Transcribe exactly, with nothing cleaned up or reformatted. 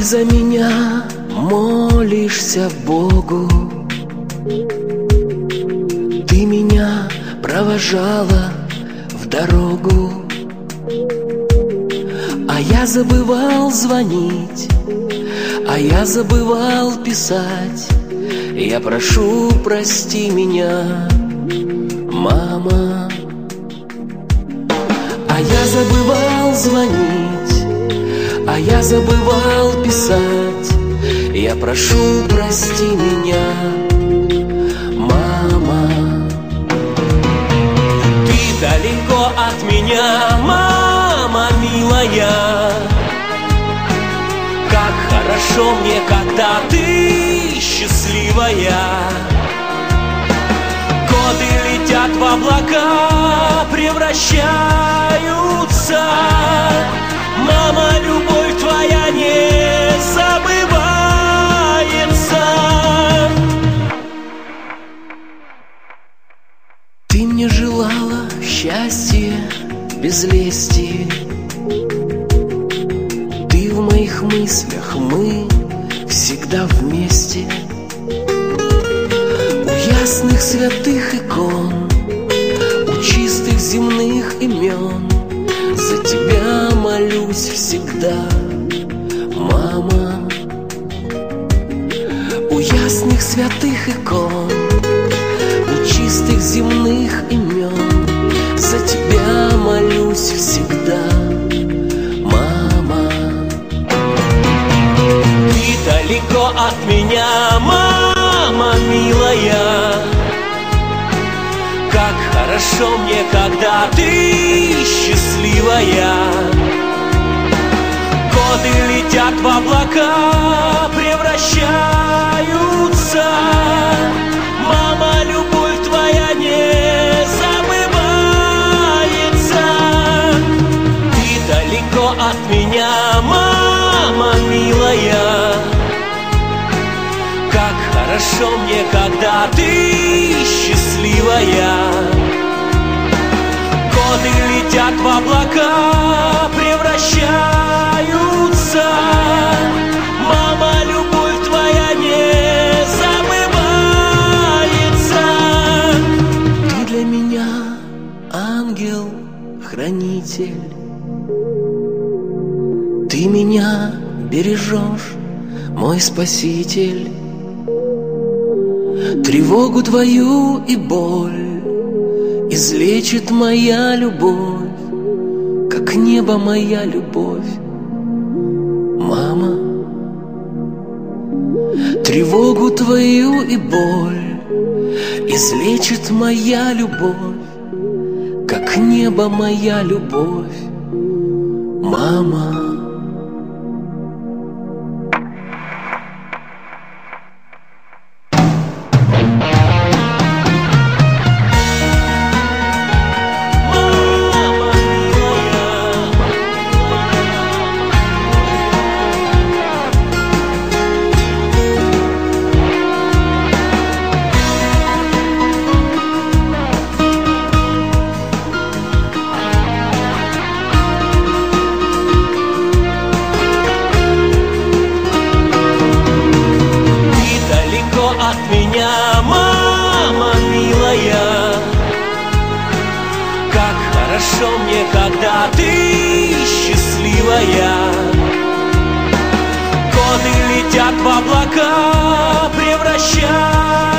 за меня молишься Богу, ты меня провожала в дорогу, а я забывал звонить, а я забывал писать. Я прошу, прости меня, мама. А я забывал звонить, а я забывал писать. Я прошу, прости меня, мама. Ты далеко от меня, мама милая. Как хорошо мне, когда ты счастливая. Годы летят в облака, превращаются. Мама, любовь твоя не забывается. Ты мне желала счастья без лести. Ты в моих мыслях, мы всегда вместе. У ясных святых икон, у чистых земных имен за тебя молюсь всегда, мама. У ясных святых икон, у чистых земных имен за тебя молюсь всегда, мама. Ты далеко от меня, мама милая. Как хорошо мне, когда ты счастливая. Годы летят в облака, превращаются. Мама, любовь твоя не забывается. Ты далеко от меня, мама милая. Как хорошо мне, когда ты счастливая. Годы летят в облака, превращаются. Мама, любовь твоя не забывается. Ты для меня ангел-хранитель. Ты меня бережешь, мой спаситель. Тревогу твою и боль излечит моя любовь, как небо моя любовь, мама. Тревогу твою и боль излечит моя любовь, как небо моя любовь, мама. От меня, мама милая. Как хорошо мне, когда ты счастливая. Годы летят в облака, превращаются.